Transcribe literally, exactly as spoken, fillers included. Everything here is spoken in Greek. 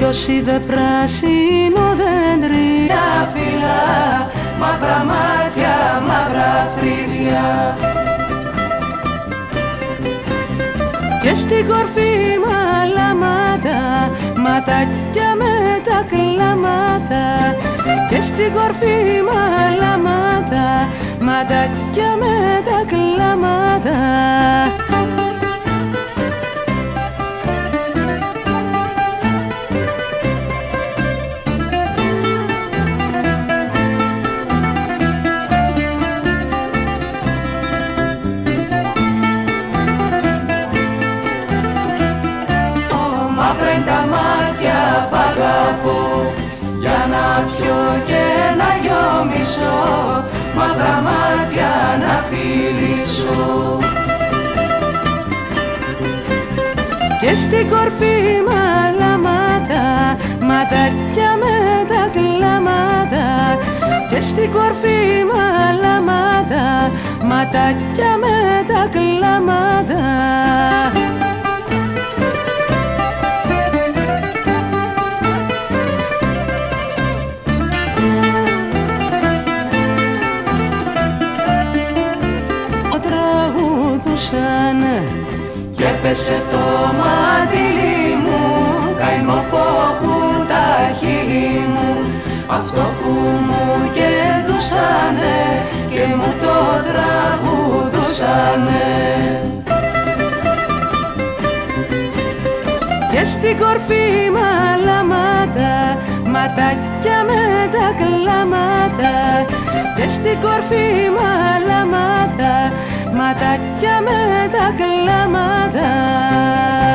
ποιος είδε πράσινο δέντρι, τα φύλλα, μαύρα μάτια, μαύρα φρύδια. Και στην κορφή μαλάματα, ματάκια με τα κλάματα. Και στην κορφή μαλάματα, ματάκια με τα κλάματα. Μαύρα είναι τα μάτια π' αγαπώ, για να πιω και να γιομισώ, μαύρα μάτια να φιλήσω. Και στην κορφή μαλάματα, ματάκια με τα κλάματα. Και στην κορφή μαλάματα, ματάκια με τα κλάματα. Και έπεσε το μαντήλι μου, καημό που έχουν τα χείλη μου. Αυτό που μου κεντούσανε και μου το τραγουδούσανε. Και στην κορφή μαλάματα, ματάκια με τα κλάματα. Και στην κορφή μαλάματα, ματάκια με τα κλάματα.